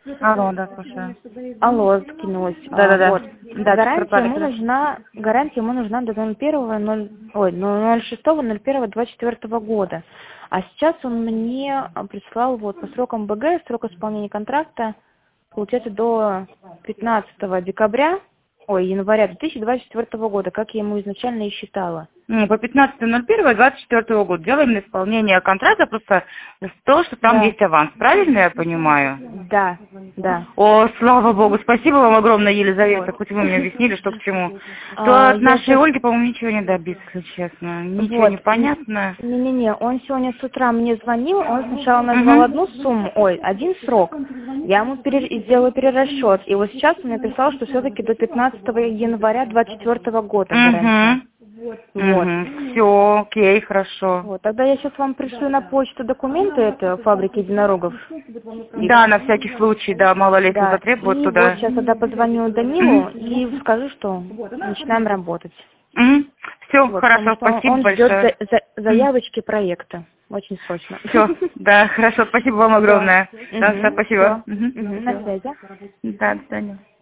Алло, да, слушаю. Алло, скинулась. Да-да-да. Вот. Да, Гарантия ему нужна до 06.01.24 года. А сейчас он мне прислал вот по срокам БГ, срок исполнения контракта, получается, до 15 декабря, января 2024 года, как я ему изначально и считала. По 15.01.24 года делаем на исполнение контракта просто то, что там Да. есть аванс. Правильно я понимаю? Да, да. О, слава богу, спасибо вам огромное, Елизавета, хоть вы мне объяснили, что к чему. То от Я нашей щас... Ольги, по-моему, ничего не добиться, если честно. Ничего не Вот. понятно. Не-не-не, он сегодня с утра мне звонил, он сначала назвал одну сумму, один срок. Я ему сделала перерасчет, и вот сейчас он мне прислал, что все-таки до 15 января 2024 года гарантия. Вот. Все, окей, хорошо. Вот. Тогда я сейчас вам пришлю на почту документы это фабрики единорогов. Да, на всякий случай, да, мало ли, если Да. затребуют И вот туда. сейчас тогда позвоню Данилу и скажу, что начинаем работать. Все, Вот, потому хорошо, что спасибо он ждет большое. заявочки проекта. Очень срочно. Все, да, хорошо, спасибо вам Да. огромное. Да, всё, спасибо. Все. На Всё. связи. Да, до свидания.